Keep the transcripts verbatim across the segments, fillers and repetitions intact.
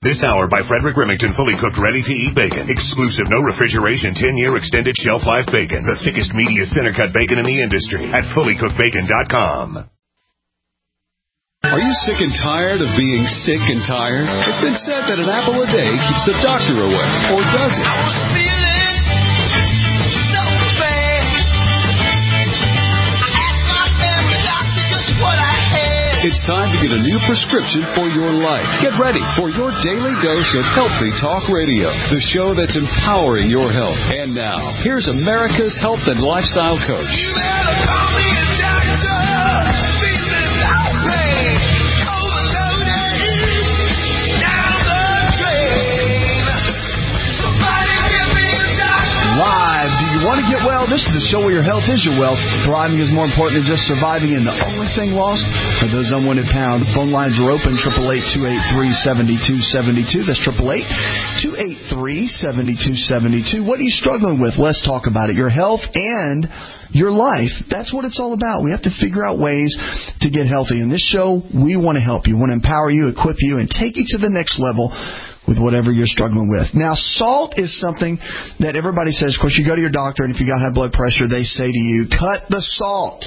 This hour by Frederick Remington, fully cooked, ready-to-eat bacon. Exclusive, no refrigeration, ten-year extended shelf life bacon. The thickest, meatiest center-cut bacon in the industry at fully cooked bacon dot com. Are you sick and tired of being sick and tired? It's been said that an apple a day keeps the doctor away. Or does it? I was feeling so bad. I asked my family doctor just what I had. It's time to get a new prescription for your life. Get ready for your daily dose of Healthy Talk Radio, the show that's empowering your health. And now, here's America's health and lifestyle coach. You better call me a doctor. Feeling outraged, overloaded, down the drain. Somebody give me a doctor. Live. Do you want to get well? This is the show where your health is your wealth. Thriving is more important than just surviving, and the only thing lost are those unwanted pounds. Phone lines are open, eight eight eight, two eight three, seven two seven two. That's eight eight eight, two eight three, seven two seven two. What are you struggling with? Let's talk about it. Your health and your life. That's what it's all about. We have to figure out ways to get healthy. In this show, we want to help you. We want to empower you, equip you, and take you to the next level with whatever you're struggling with. Now, salt is something that everybody says. Of course, you go to your doctor, and if you got high blood pressure, they say to you, cut the salt.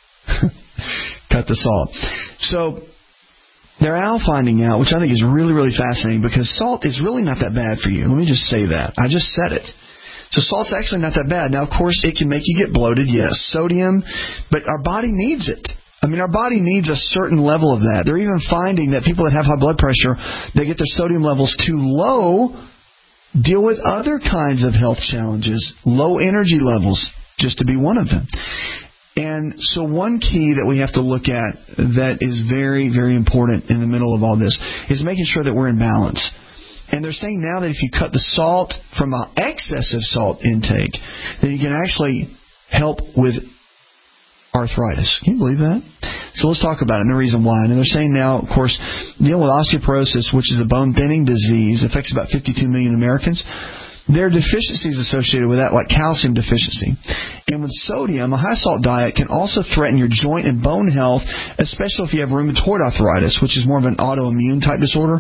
Cut the salt. So they're now finding out, which I think is really, really fascinating, because salt is really not that bad for you. Let me just say that. I just said it. So salt's actually not that bad. Now, of course, it can make you get bloated, yes, sodium, but our body needs it. I mean, our body needs a certain level of that. They're even finding that people that have high blood pressure, they get their sodium levels too low, deal with other kinds of health challenges, low energy levels, just to be one of them. And so one key that we have to look at that is very, very important in the middle of all this is making sure that we're in balance. And they're saying now that if you cut the salt from an excessive salt intake, then you can actually help with arthritis. Can you believe that? So let's talk about it and the reason why. And they're saying now, of course, dealing with osteoporosis, which is a bone-thinning disease, affects about fifty-two million Americans. There are deficiencies associated with that, like calcium deficiency. And with sodium, a high-salt diet can also threaten your joint and bone health, especially if you have rheumatoid arthritis, which is more of an autoimmune type disorder.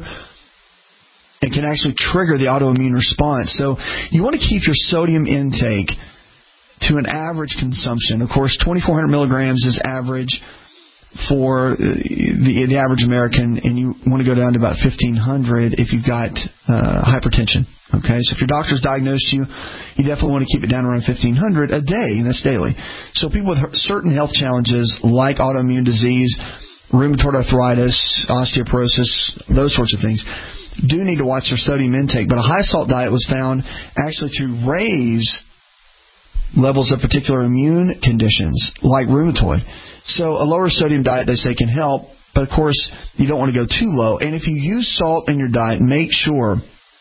It can actually trigger the autoimmune response. So you want to keep your sodium intake to an average consumption. Of course, twenty-four hundred milligrams is average for the the average American, and you want to go down to about fifteen hundred if you've got uh, hypertension. Okay, so if your doctor's diagnosed you, you definitely want to keep it down around fifteen hundred a day, and that's daily. So people with certain health challenges like autoimmune disease, rheumatoid arthritis, osteoporosis, those sorts of things, do need to watch their sodium intake. But a high-salt diet was found actually to raise levels of particular immune conditions like rheumatoid. So a lower sodium diet, they say, can help, but of course you don't want to go too low. And if you use salt in your diet, make sure,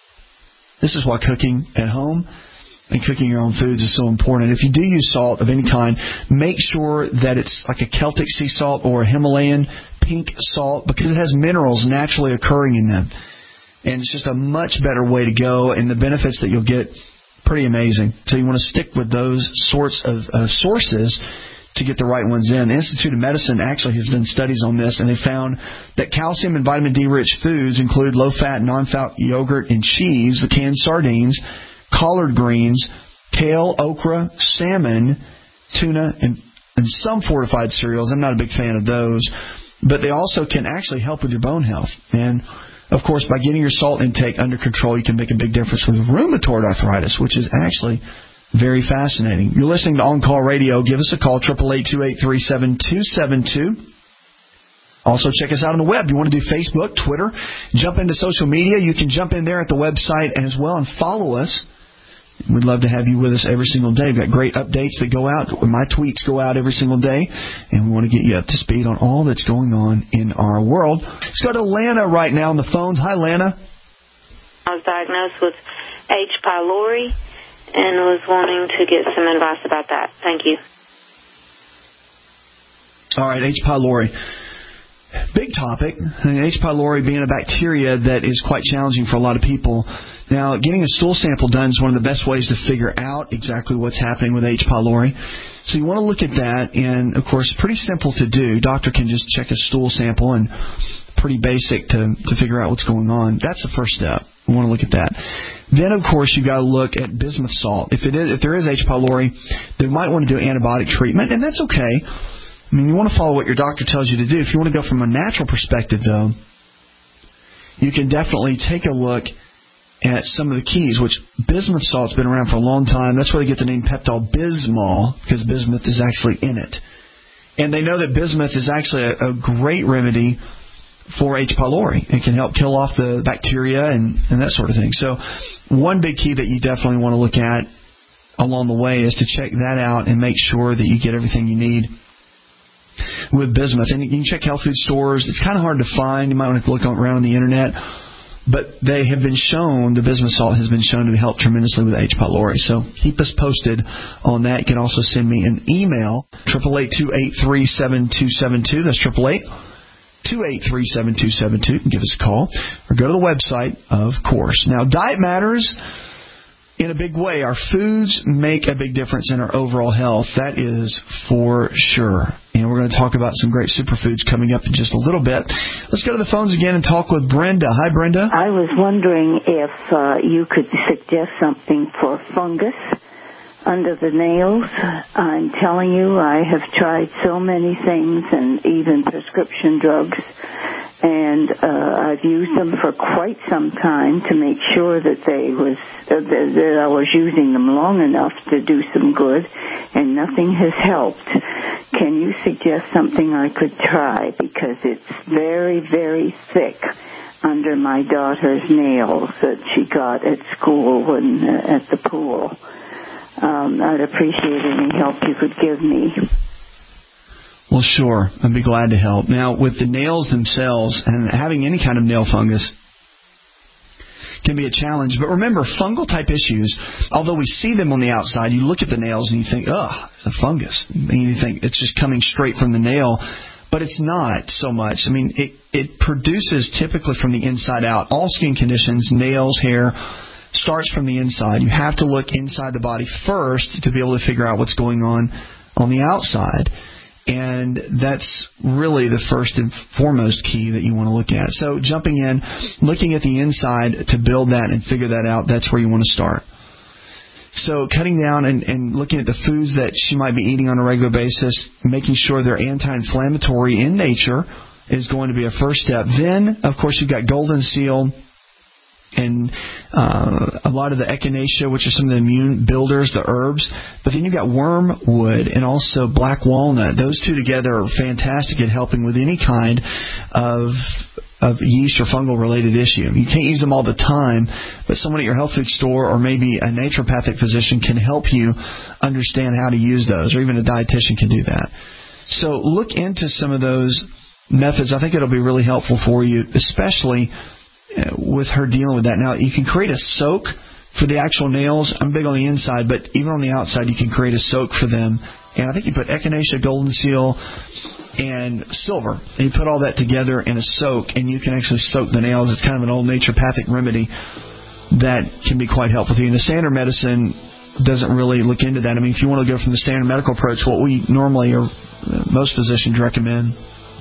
this is why cooking at home and cooking your own foods is so important. If you do use salt of any kind, make sure that it's like a Celtic sea salt or a Himalayan pink salt, because it has minerals naturally occurring in them. And it's just a much better way to go, and the benefits that you'll get, pretty amazing. So you want to stick with those sorts of uh, sources to get the right ones in. The Institute of Medicine actually has done studies on this, and they found that calcium and vitamin D-rich foods include low-fat, non-fat yogurt and cheese, the canned sardines, collard greens, kale, okra, salmon, tuna, and, and some fortified cereals. I'm not a big fan of those, but they also can actually help with your bone health. And of course, by getting your salt intake under control, you can make a big difference with rheumatoid arthritis, which is actually very fascinating. You're listening to On Call Radio. Give us a call, eight eight eight, two eight three, seven two seven two. Also, check us out on the web. You want to do Facebook, Twitter, jump into social media. You can jump in there at the website as well and follow us. We'd love to have you with us every single day. We've got great updates that go out. My tweets go out every single day, and we want to get you up to speed on all that's going on in our world. Let's go to Lana right now on the phones. Hi, Lana. I was diagnosed with H. pylori and was wanting to get some advice about that. Thank you. All right, H. pylori. Big topic. H. pylori being a bacteria that is quite challenging for a lot of people. Now, getting a stool sample done is one of the best ways to figure out exactly what's happening with H. pylori. So you want to look at that, and, of course, pretty simple to do. Doctor can just check a stool sample and pretty basic to, to figure out what's going on. That's the first step. We want to look at that. Then, of course, you've got to look at bismuth salt. If it is, if there is H. pylori, they might want to do antibiotic treatment, and that's okay. I mean, you want to follow what your doctor tells you to do. If you want to go from a natural perspective, though, you can definitely take a look at some of the keys, which bismuth salt's been around for a long time. That's where they get the name Pepto-Bismol, because bismuth is actually in it. And they know that bismuth is actually a, a great remedy for H. pylori. It can help kill off the bacteria and, and that sort of thing. So one big key that you definitely want to look at along the way is to check that out and make sure that you get everything you need with bismuth. And you can check health food stores. It's kind of hard to find. You might want to look around on the Internet. But they have been shown, the bismuth salt has been shown to help tremendously with H. pylori. So keep us posted on that. You can also send me an email, eight eight eight, two eight three, seven two seven two. That's eight eight eight, two eight three, seven two seven two. You can give us a call or go to the website, of course. Now, diet matters in a big way. Our foods make a big difference in our overall health. That is for sure. And we're going to talk about some great superfoods coming up in just a little bit. Let's go to the phones again and talk with Brenda. Hi, Brenda. I was wondering if uh, you could suggest something for fungus under the nails. I'm telling you, I have tried so many things and even prescription drugs, and uh, I've used them for quite some time to make sure that they was uh, that I was using them long enough to do some good, and nothing has helped. Can you suggest something I could try, because it's very, very thick under my daughter's nails that she got at school and uh, at the pool? Um, I'd appreciate any help you could give me. Well, sure. I'd be glad to help. Now, with the nails themselves, and having any kind of nail fungus can be a challenge. But remember, fungal-type issues, although we see them on the outside, you look at the nails and you think, ugh, a fungus. And you think it's just coming straight from the nail. But it's not so much. I mean, it, it produces typically from the inside out. All skin conditions, nails, hair, starts from the inside. You have to look inside the body first to be able to figure out what's going on on the outside. And that's really the first and foremost key that you want to look at. So jumping in, looking at the inside to build that and figure that out, that's where you want to start. So cutting down and, and looking at the foods that she might be eating on a regular basis, making sure they're anti-inflammatory in nature is going to be a first step. Then, of course, you've got golden seal and uh, a lot of the echinacea, which are some of the immune builders, the herbs. But then you've got wormwood and also black walnut. Those two together are fantastic at helping with any kind of of yeast or fungal-related issue. You can't use them all the time, but someone at your health food store or maybe a naturopathic physician can help you understand how to use those, or even a dietitian can do that. So look into some of those methods. I think it'll be really helpful for you, especially with her dealing with that. Now, you can create a soak for the actual nails. I'm big on the inside, but even on the outside, you can create a soak for them. And I think you put echinacea, golden seal, and silver. And you put all that together in a soak, and you can actually soak the nails. It's kind of an old naturopathic remedy that can be quite helpful to you. And the standard medicine doesn't really look into that. I mean, if you want to go from the standard medical approach, what we normally, or most physicians recommend,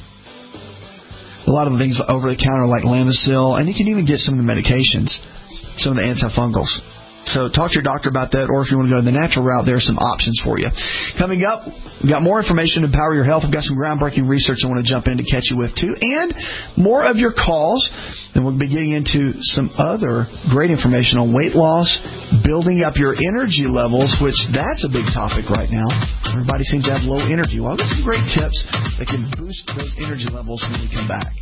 a lot of the things over the counter like Lamisil, and you can even get some of the medications, some of the antifungals. So talk to your doctor about that, or if you want to go to the natural route, there are some options for you. Coming up, we've got more information to empower your health. We've got some groundbreaking research I want to jump in to catch you with, too, and more of your calls. And we'll be getting into some other great information on weight loss, building up your energy levels, which that's a big topic right now. Everybody seems to have low energy. Well, I've got some great tips that can boost those energy levels when we come back.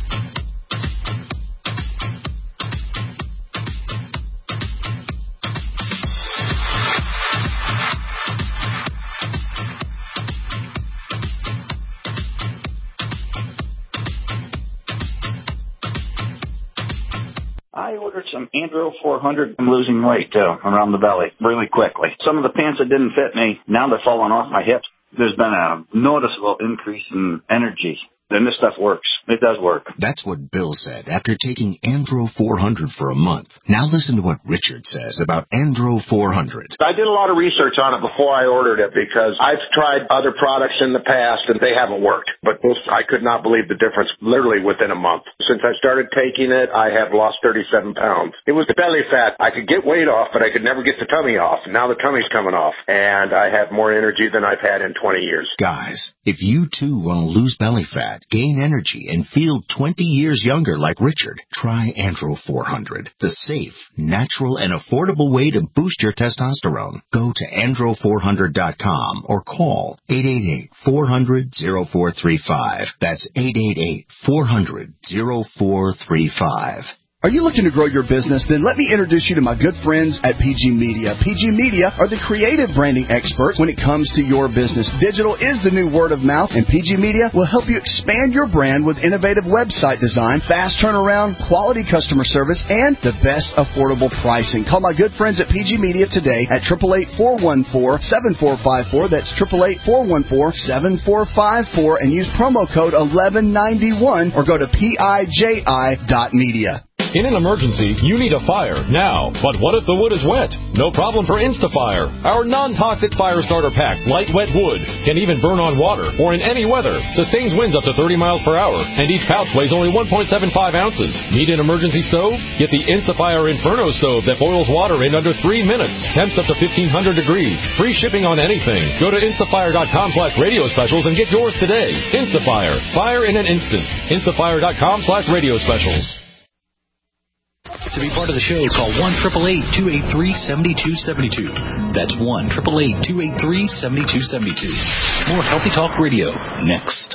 I ordered some Andro four hundred. I'm losing weight, too, around the belly really quickly. Some of the pants that didn't fit me, now they're falling off my hips. There's been a noticeable increase in energy then this stuff works. It does work. That's what Bill said after taking Andro four hundred for a month. Now listen to what Richard says about Andro four hundred. I did a lot of research on it before I ordered it because I've tried other products in the past and they haven't worked. But this, I could not believe the difference literally within a month. Since I started taking it, I have lost thirty-seven pounds. It was the belly fat. I could get weight off, but I could never get the tummy off. Now the tummy's coming off, and I have more energy than I've had in twenty years. Guys, if you too want to lose belly fat, gain energy, and feel twenty years younger like Richard, try Andro four hundred, the safe, natural, and affordable way to boost your testosterone. Go to andro four hundred dot com or call eight eight eight, four hundred, oh four three five. That's eight eight eight, four hundred, oh four three five. Are you looking to grow your business? Then let me introduce you to my good friends at P G Media. P G Media are the creative branding experts when it comes to your business. Digital is the new word of mouth, and P G Media will help you expand your brand with innovative website design, fast turnaround, quality customer service, and the best affordable pricing. Call my good friends at P G Media today at eight eight eight, four one four, seven four five four. That's eight eight eight, four one four, seven four five four, and use promo code eleven ninety-one or go to P I J I dot media. In an emergency, you need a fire now. But what if the wood is wet? No problem for InstaFire. Our non-toxic fire starter packs light wet wood, can even burn on water or in any weather, sustains winds up to thirty miles per hour, and each pouch weighs only one point seven five ounces. Need an emergency stove? Get the InstaFire Inferno stove that boils water in under three minutes. Temps up to fifteen hundred degrees. Free shipping on anything. Go to instafire dot com slash radio specials and get yours today. InstaFire. Fire in an instant. instafire dot com slash radio specials. To be part of the show, call one eight eight eight, two eight three, seven two seven two. That's one eight eight eight, two eight three, seven two seven two. More Healthy Talk Radio next.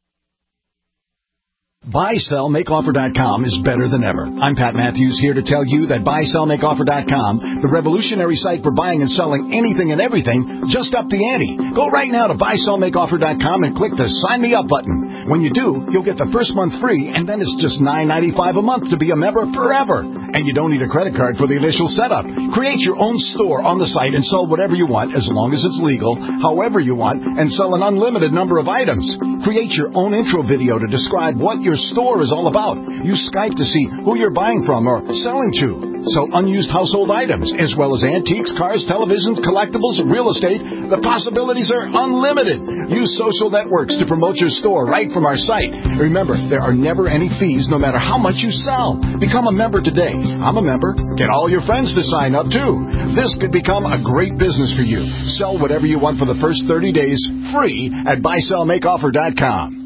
buy sell make offer dot com is better than ever. I'm Pat Matthews, here to tell you that buy sell make offer dot com, the revolutionary site for buying and selling anything and everything, just upped the ante. Go right now to buy sell make offer dot com and click the Sign Me Up button. When you do, you'll get the first month free, and then it's just nine ninety-five a month to be a member forever. And you don't need a credit card for the initial setup. Create your own store on the site and sell whatever you want, as long as it's legal, however you want, and sell an unlimited number of items. Create your own intro video to describe what your store is all about. Use Skype to see who you're buying from or selling to. Sell unused household items, as well as antiques, cars, televisions, collectibles, real estate. The possibilities are unlimited. Use social networks to promote your store right from our site. Remember, there are never any fees, no matter how much you sell. Become a member today. I'm a member. Get all your friends to sign up, too. This could become a great business for you. Sell whatever you want for the first thirty days, free at buy sell make offer dot com.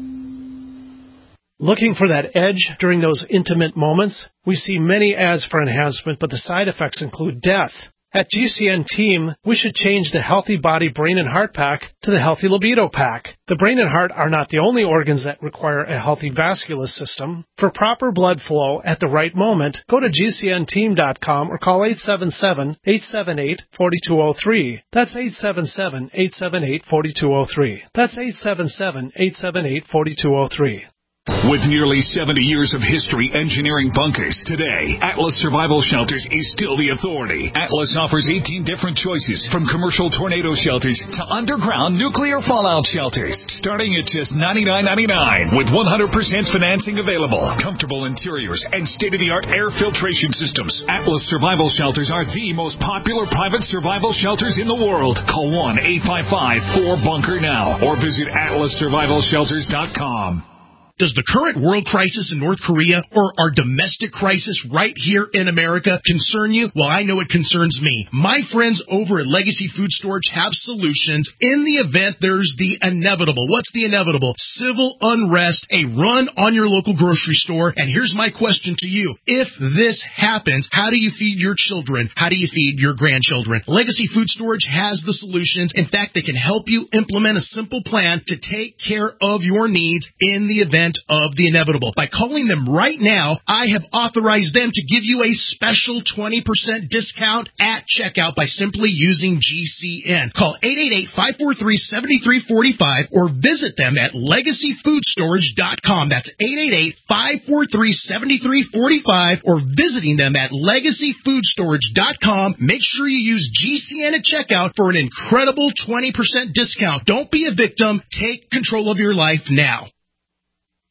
Looking for that edge during those intimate moments? We see many ads for enhancement, but the side effects include death. At G C N Team, we should change the Healthy Body, Brain, and Heart Pack to the Healthy Libido Pack. The brain and heart are not the only organs that require a healthy vascular system. For proper blood flow at the right moment, go to G C N team dot com or call eight seven seven, eight seven eight, four two zero three. That's eight seven seven, eight seven eight, four two zero three. That's eight seven seven, eight seven eight, four two zero three. With nearly seventy years of history engineering bunkers, today, Atlas Survival Shelters is still the authority. Atlas offers eighteen different choices, from commercial tornado shelters to underground nuclear fallout shelters, starting at just ninety-nine ninety-nine, with one hundred percent financing available, comfortable interiors, and state-of-the-art air filtration systems. Atlas Survival Shelters are the most popular private survival shelters in the world. Call one eight five five, four bunker now, or visit atlas survival shelters dot com. Does the current world crisis in North Korea or our domestic crisis right here in America concern you? Well, I know it concerns me. My friends over at Legacy Food Storage have solutions in the event there's the inevitable. What's the inevitable? Civil unrest, a run on your local grocery store. And here's my question to you. If this happens, how do you feed your children? How do you feed your grandchildren? Legacy Food Storage has the solutions. In fact, they can help you implement a simple plan to take care of your needs in the event of the inevitable. By calling them right now, I have authorized them to give you a special twenty percent discount at checkout by simply using G C N. Call eight eight eight, five four three, seven three four five or visit them at legacy food storage dot com. That's eight eight eight, five four three, seven three four five or visiting them at legacy food storage dot com. Make sure you use G C N at checkout for an incredible twenty percent discount. Don't be a victim. Take control of your life now.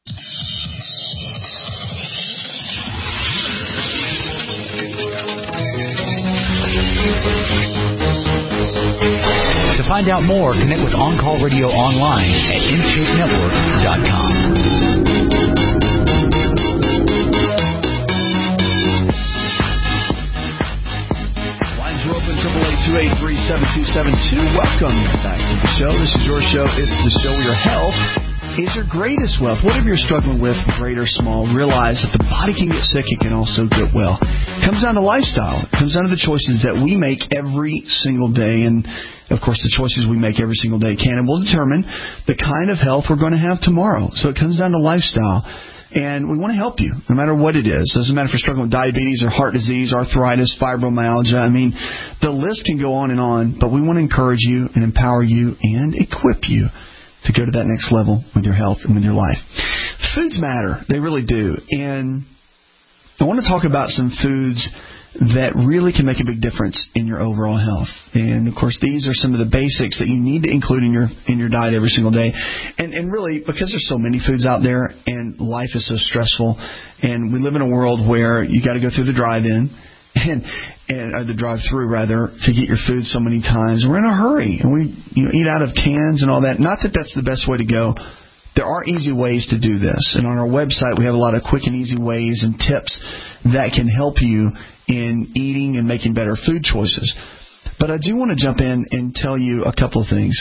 To find out more, connect with On Call Radio online at in shape network dot com. Lines are open, eight eight eight, two eight three, seven two seven two. Welcome back to the show. This is your show. It's the show where your health is your greatest wealth. Whatever you're struggling with, great or small, realize that the body can get sick. It can also get well. It comes down to lifestyle. It comes down to the choices that we make every single day. And, of course, the choices we make every single day can and will determine the kind of health we're going to have tomorrow. So it comes down to lifestyle. And we want to help you, no matter what it is. It doesn't matter if you're struggling with diabetes or heart disease, arthritis, fibromyalgia. I mean, the list can go on and on. But we want to encourage you and empower you and equip you to go to that next level with your health and with your life. Foods matter. They really do. And I want to talk about some foods that really can make a big difference in your overall health. And, of course, these are some of the basics that you need to include in your in your diet every single day. And, and really, because there's so many foods out there and life is so stressful, and we live in a world where you got to go through the drive-in, and, and or the drive-through rather, to get your food so many times. We're in a hurry, and we you know, eat out of cans and all that. Not that that's the best way to go. There are easy ways to do this, and on our website we have a lot of quick and easy ways and tips that can help you in eating and making better food choices. But I do want to jump in and tell you a couple of things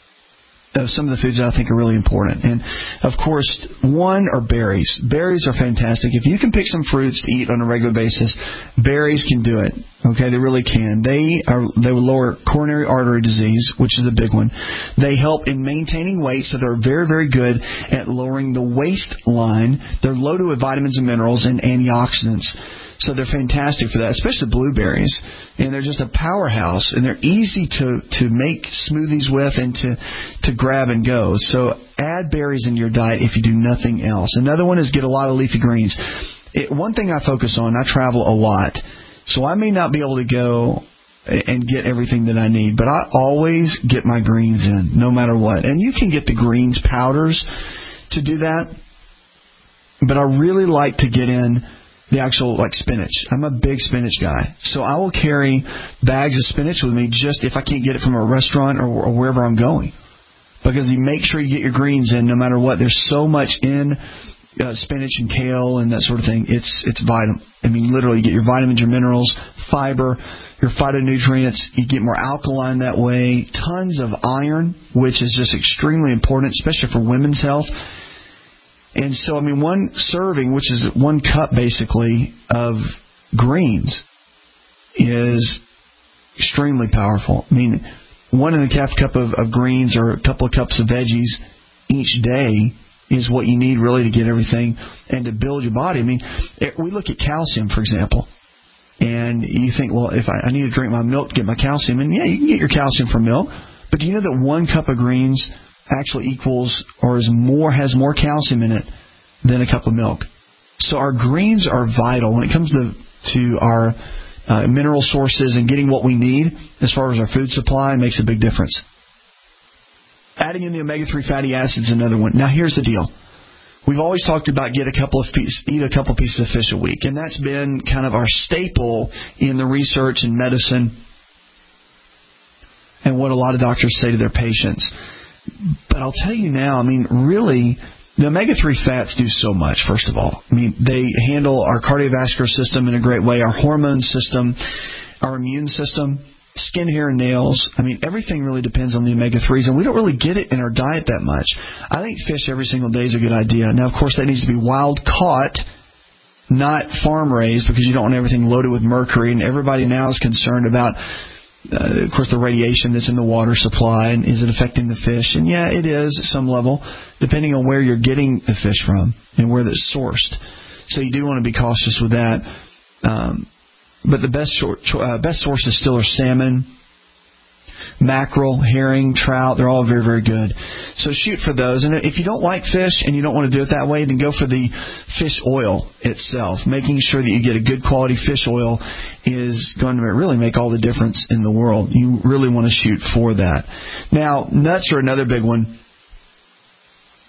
of some of the foods that I think are really important. And, of course, one are berries. Berries are fantastic. If you can pick some fruits to eat on a regular basis, berries can do it. Okay, they really can. They are they will lower coronary artery disease, which is a big one. They help in maintaining weight, so they're very, very good at lowering the waistline. They're loaded with vitamins and minerals and antioxidants. So they're fantastic for that, especially blueberries. And they're just a powerhouse, and they're easy to, to make smoothies with and to, to grab and go. So add berries in your diet if you do nothing else. Another one is get a lot of leafy greens. It, one thing I focus on, I travel a lot, so I may not be able to go and get everything that I need, but I always get my greens in, no matter what. And you can get the greens powders to do that, but I really like to get in the actual, like, spinach. I'm a big spinach guy. So I will carry bags of spinach with me just if I can't get it from a restaurant or, or wherever I'm going. Because you make sure you get your greens in no matter what. There's so much in uh, spinach and kale and that sort of thing. It's it's vital. I mean, literally, you get your vitamins, your minerals, fiber, your phytonutrients. You get more alkaline that way. Tons of iron, which is just extremely important, especially for women's health. And so, I mean, one serving, which is one cup, basically, of greens is extremely powerful. I mean, one and a half cup of, of greens or a couple of cups of veggies each day is what you need really to get everything and to build your body. I mean, we look at calcium, for example, and you think, well, if I, I need to drink my milk to get my calcium, and yeah, you can get your calcium from milk, but do you know that one cup of greens actually equals or is more has more calcium in it than a cup of milk? So our greens are vital when it comes to to our uh, mineral sources and getting what we need as far as our food supply. Makes a big difference. Adding in the omega three fatty acids is another one. Now here's the deal. We've always talked about get a couple of piece, eat a couple pieces of fish a week, and that's been kind of our staple in the research and medicine and what a lot of doctors say to their patients. But I'll tell you now, I mean, really, the omega three fats do so much, first of all. I mean, they handle our cardiovascular system in a great way, our hormone system, our immune system, skin, hair, and nails. I mean, everything really depends on the omega threes, and we don't really get it in our diet that much. I think fish every single day is a good idea. Now, of course, that needs to be wild caught, not farm raised, because you don't want everything loaded with mercury, and everybody now is concerned about Uh, of course, the radiation that's in the water supply, and is it affecting the fish? And yeah, it is at some level, depending on where you're getting the fish from and where it's sourced. So you do want to be cautious with that. Um, but the best short, uh, best sources still are salmon, mackerel, herring, trout. They're all very, very good. So shoot for those. And if you don't like fish and you don't want to do it that way, then go for the fish oil itself. Making sure that you get a good quality fish oil is going to really make all the difference in the world. You really want to shoot for that. Now, nuts are another big one.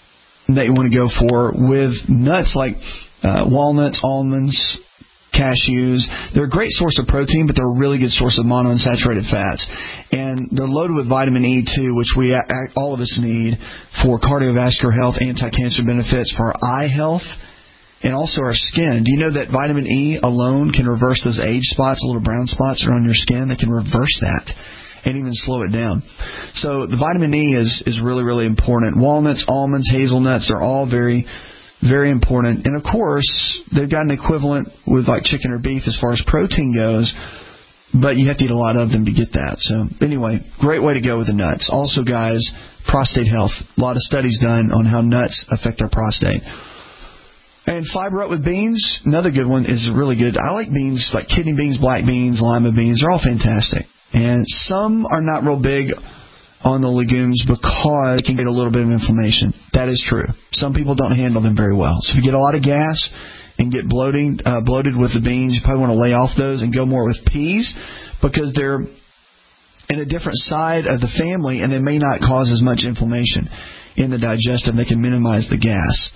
that you want to go for with nuts like uh, walnuts, almonds, cashews. They're a great source of protein, but they're a really good source of monounsaturated fats. And they're loaded with vitamin E, too, which we all of us need for cardiovascular health, anti-cancer benefits, for our eye health, and also our skin. Do you know that vitamin E alone can reverse those age spots, little brown spots that are on your skin? They can reverse that and even slow it down. So the vitamin E is, is really, really important. Walnuts, almonds, hazelnuts, they're all very, very important. And, of course, they've got an equivalent with like chicken or beef as far as protein goes, but you have to eat a lot of them to get that. So, anyway, great way to go with the nuts. Also, guys, prostate health. A lot of studies done on how nuts affect our prostate. And fiber up with beans, another good one, is really good. I like beans like kidney beans, black beans, lima beans. They're all fantastic. And some are not real big on the legumes because they can get a little bit of inflammation. That is true. Some people don't handle them very well. So if you get a lot of gas and get bloating, uh, bloated with the beans, you probably want to lay off those and go more with peas because they're in a different side of the family and they may not cause as much inflammation in the digestive. They can minimize the gas.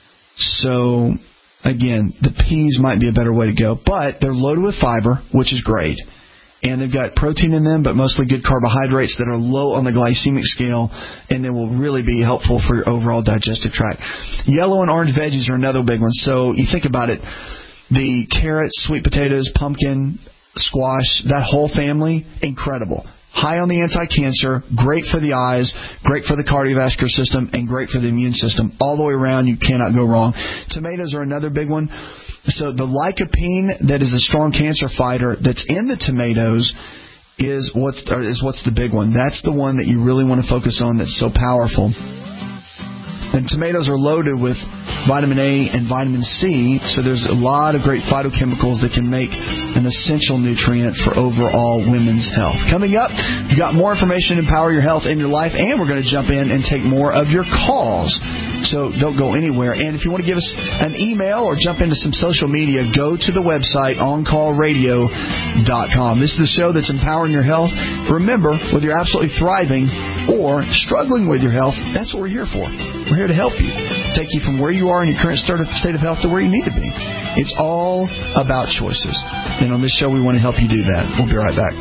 So, again, the peas might be a better way to go. But they're loaded with fiber, which is great. And they've got protein in them, but mostly good carbohydrates that are low on the glycemic scale, and they will really be helpful for your overall digestive tract. Yellow and orange veggies are another big one. So you think about it, the carrots, sweet potatoes, pumpkin, squash, that whole family, incredible. High on the anti-cancer, great for the eyes, great for the cardiovascular system, and great for the immune system. All the way around, you cannot go wrong. Tomatoes are another big one. So the lycopene that is a strong cancer fighter that's in the tomatoes is what's is what's the big one. That's the one that you really want to focus on that's so powerful. And tomatoes are loaded with vitamin A and vitamin C, so there's a lot of great phytochemicals that can make an essential nutrient for overall women's health. Coming up, we've got more information to empower your health in your life, and we're going to jump in and take more of your calls. So don't go anywhere. And if you want to give us an email or jump into some social media, go to the website on call radio dot com. This is the show that's empowering your health. Remember, whether you're absolutely thriving or struggling with your health, that's what we're here for. We're here to help you, take you from where you are in your current state of health to where you need to be. It's all about choices. And on this show, we want to help you do that. We'll be right back.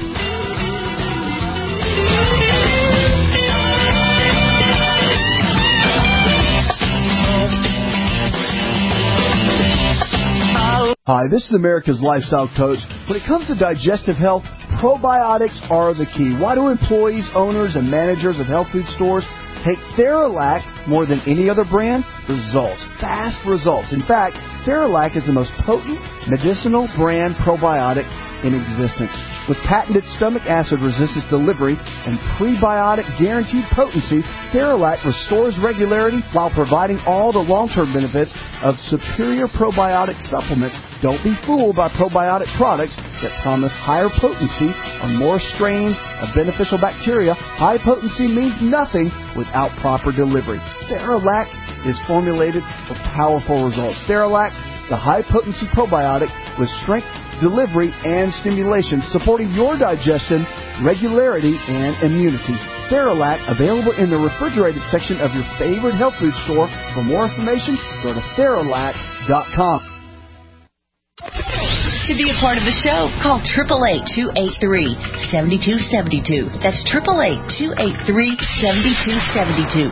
Hi, this is America's Lifestyle Coach. When it comes to digestive health, probiotics are the key. Why do employees, owners, and managers of health food stores take Theralac more than any other brand? Results. Fast results. In fact, Theralac is the most potent medicinal brand probiotic in existence. With patented stomach acid resistance delivery and prebiotic guaranteed potency, Theralac restores regularity while providing all the long-term benefits of superior probiotic supplements. Don't be fooled by probiotic products that promise higher potency or more strains of beneficial bacteria. High potency means nothing without proper delivery. Theralac is formulated for powerful results. Theralac, the high-potency probiotic with strength, delivery, and stimulation, supporting your digestion, regularity, and immunity. Theralac, available in the refrigerated section of your favorite health food store. For more information, go to Theralac dot com. To be a part of the show, call eight eight eight, two eight three, seven two seven two. That's eight eight eight, two eight three, seven two seven two.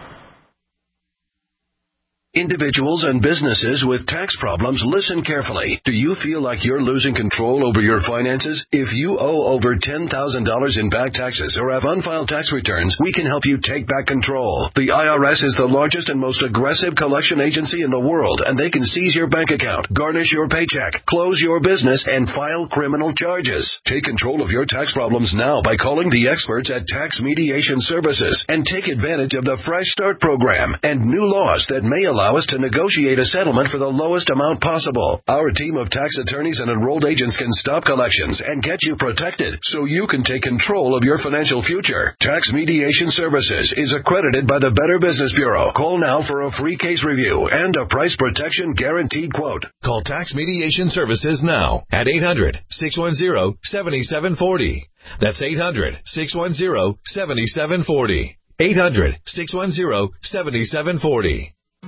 Individuals and businesses with tax problems, listen carefully. Do you feel like you're losing control over your finances? If you owe over ten thousand dollars in back taxes or have unfiled tax returns, we can help you take back control. The I R S is the largest and most aggressive collection agency in the world, and they can seize your bank account, garnish your paycheck, close your business, and file criminal charges. Take control of your tax problems now by calling the experts at Tax Mediation Services and take advantage of the Fresh Start program and new laws that may allow Allow us to negotiate a settlement for the lowest amount possible. Our team of tax attorneys and enrolled agents can stop collections and get you protected so you can take control of your financial future. Tax Mediation Services is accredited by the Better Business Bureau. Call now for a free case review and a price protection guaranteed quote. Call Tax Mediation Services now at eight hundred, six one zero, seven seven four zero. That's eight hundred, six one zero, seven seven four zero. eight hundred, six one zero, seven seven four zero.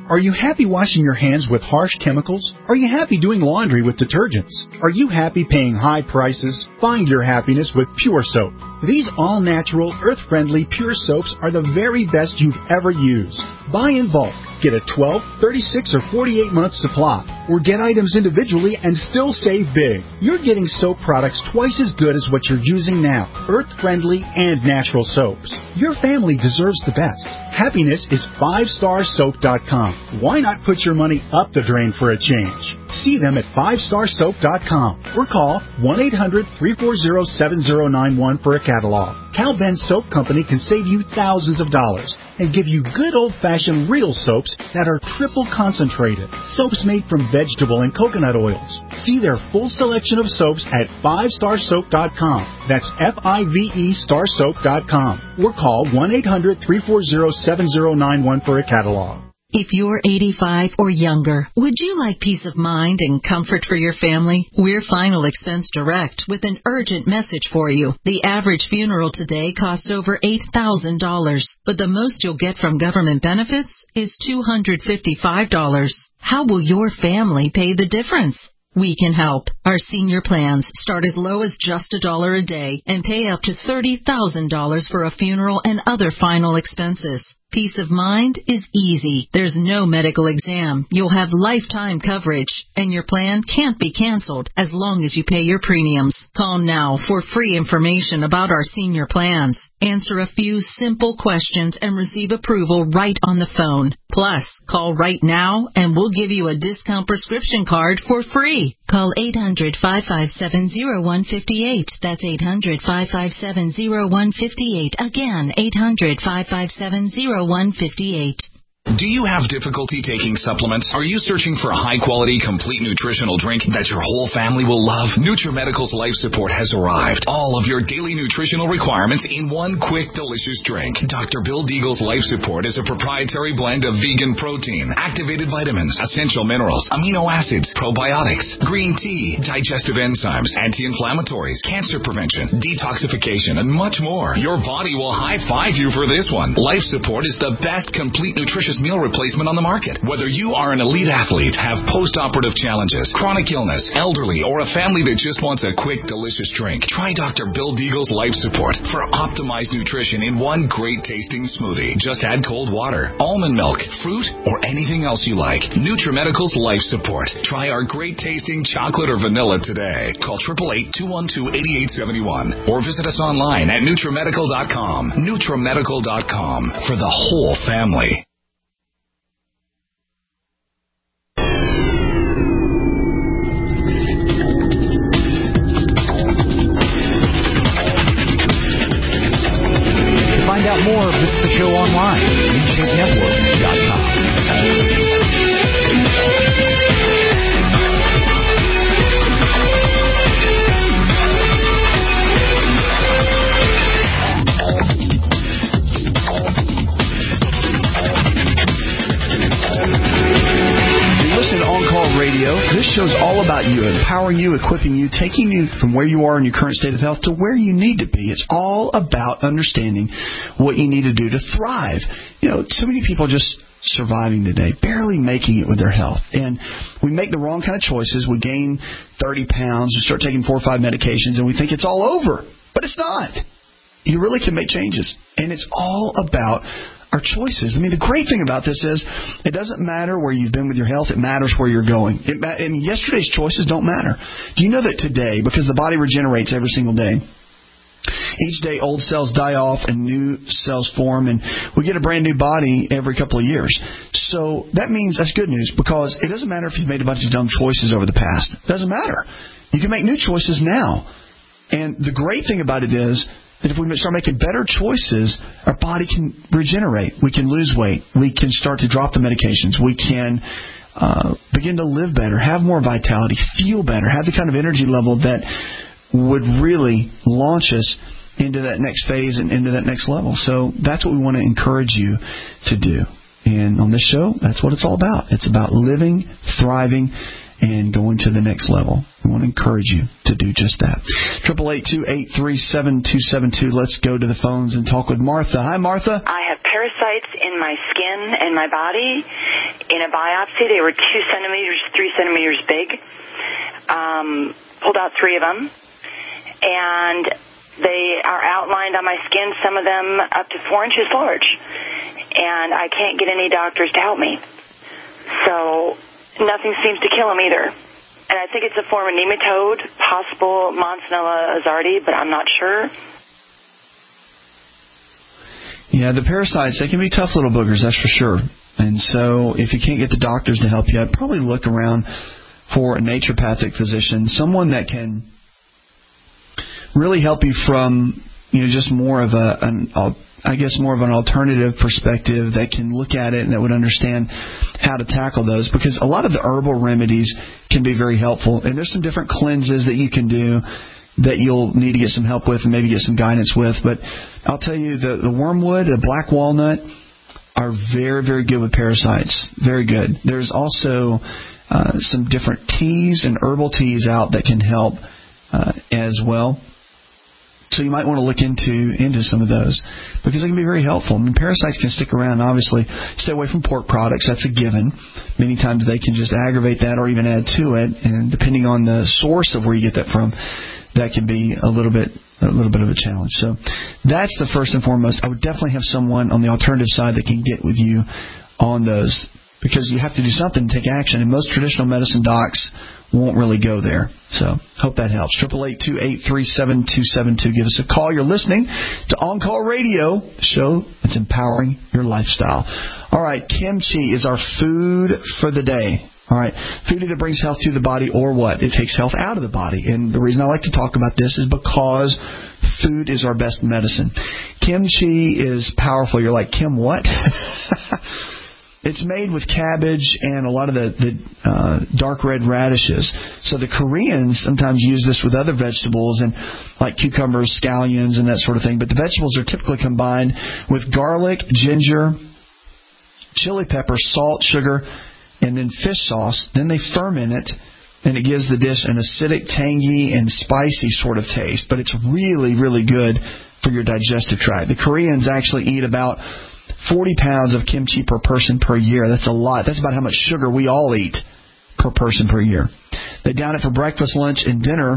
Are you happy washing your hands with harsh chemicals? Are you happy doing laundry with detergents? Are you happy paying high prices? Find your happiness with Pure Soap. These all-natural, earth-friendly Pure Soaps are the very best you've ever used. Buy in bulk. Get a twelve, thirty-six, or forty-eight month supply. Or get items individually and still save big. You're getting soap products twice as good as what you're using now. Earth-friendly and natural soaps. Your family deserves the best. Happiness is five star soap dot com. Why not put your money up the drain for a change? See them at five star soap dot com or call one eight hundred, three four zero, seven zero nine one for a catalog. Cal Ben Soap Company can save you thousands of dollars and give you good old-fashioned real soaps that are triple concentrated. Soaps made from vegetable and coconut oils. See their full selection of soaps at five star soap dot com. That's F I V E star soap dot com. Or call one eight hundred, three four zero, seven zero nine one for a catalog. If you're eighty-five or younger, would you like peace of mind and comfort for your family? We're Final Expense Direct with an urgent message for you. The average funeral today costs over eight thousand dollars, but the most you'll get from government benefits is two hundred fifty-five dollars. How will your family pay the difference? We can help. Our senior plans start as low as just a dollar a day and pay up to thirty thousand dollars for a funeral and other final expenses. Peace of mind is easy. There's no medical exam. You'll have lifetime coverage, and your plan can't be canceled as long as you pay your premiums. Call now for free information about our senior plans. Answer a few simple questions and receive approval right on the phone. Plus, call right now and we'll give you a discount prescription card for free. Call eight hundred, five five seven, zero one five eight. That's eight hundred, five five seven, zero one five eight. Again, eight hundred, five five seven, zero one five eight. Do you have difficulty taking supplements? Are you searching for a high-quality, complete nutritional drink that your whole family will love? NutriMedical's Life Support has arrived. All of your daily nutritional requirements in one quick, delicious drink. Doctor Bill Deagle's Life Support is a proprietary blend of vegan protein, activated vitamins, essential minerals, amino acids, probiotics, green tea, digestive enzymes, anti-inflammatories, cancer prevention, detoxification, and much more. Your body will high-five you for this one. Life Support is the best complete nutritious meal replacement on the market. Whether you are an elite athlete, have post-operative challenges, chronic illness, elderly, or a family that just wants a quick, delicious drink, try Doctor Bill Deagle's Life Support for optimized nutrition in one great-tasting smoothie. Just add cold water, almond milk, fruit, or anything else you like. NutriMedical's Life Support. Try our great-tasting chocolate or vanilla today. Call eight eight eight, two one two, eight eight seven one or visit us online at NutriMedical dot com. NutriMedical dot com for the whole family. Find out more, visit the show online at in shape network dot com. Radio. This show's all about you, empowering you, equipping you, taking you from where you are in your current state of health to where you need to be. It's all about understanding what you need to do to thrive. You know, so many people just surviving today, barely making it with their health. And we make the wrong kind of choices. We gain thirty pounds, we start taking four or five medications, and we think it's all over. But it's not. You really can make changes. And it's all about our choices. I mean, the great thing about this is it doesn't matter where you've been with your health. It matters where you're going. It ma- I mean, yesterday's choices don't matter. Do you know that today, because the body regenerates every single day, each day old cells die off and new cells form, and we get a brand new body every couple of years. So that means that's good news, because it doesn't matter if you've made a bunch of dumb choices over the past. It doesn't matter. You can make new choices now. And the great thing about it is that if we start making better choices, our body can regenerate. We can lose weight. We can start to drop the medications. We can uh, begin to live better, have more vitality, feel better, have the kind of energy level that would really launch us into that next phase and into that next level. So that's what we want to encourage you to do. And on this show, that's what it's all about. It's about living, thriving, and going to the next level. We want to encourage you to do just that. eight eight eight, two eight three, seven two seven two. Let's go to the phones and talk with Martha. Hi, Martha. I have parasites in my skin and my body. In a biopsy, they were two centimeters, three centimeters big. Um, pulled out three of them. And they are outlined on my skin, some of them up to four inches large. And I can't get any doctors to help me. So nothing seems to kill them either. And I think it's a form of nematode, possible Montanella azardi, but I'm not sure. Yeah, the parasites, they can be tough little boogers, that's for sure. And so if you can't get the doctors to help you, I'd probably look around for a naturopathic physician, someone that can really help you from, you know, just more of a, an, I guess, more of an alternative perspective that can look at it and that would understand how to tackle those. Because a lot of the herbal remedies can be very helpful. And there's some different cleanses that you can do that you'll need to get some help with and maybe get some guidance with. But I'll tell you, the, the wormwood, the black walnut are very, very good with parasites. Very good. There's also uh, some different teas and herbal teas out that can help uh, as well. So you might want to look into into some of those because they can be very helpful. I mean, parasites can stick around. Obviously, stay away from pork products. That's a given. Many times they can just aggravate that or even add to it. And depending on the source of where you get that from, that can be a little bit a little bit of a challenge. So that's the first and foremost. I would definitely have someone on the alternative side that can get with you on those because you have to do something to take action. And most traditional medicine docs won't really go there. So hope that helps. eight eight eight, two eight three, seven two seven two. Give us a call. You're listening to On Call Radio, the show that's empowering your lifestyle. All right, kimchi is our food for the day. All right, food either brings health to the body or what? It takes health out of the body. And the reason I like to talk about this is because food is our best medicine. Kimchi is powerful. You're like, Kim, what? It's made with cabbage and a lot of the, the uh, dark red radishes. So the Koreans sometimes use this with other vegetables and like cucumbers, scallions, and that sort of thing. But the vegetables are typically combined with garlic, ginger, chili pepper, salt, sugar, and then fish sauce. Then they ferment it, and it gives the dish an acidic, tangy, and spicy sort of taste. But it's really, really good for your digestive tract. The Koreans actually eat about forty pounds of kimchi per person per year. That's a lot. That's about how much sugar we all eat per person per year. They down it for breakfast, lunch, and dinner.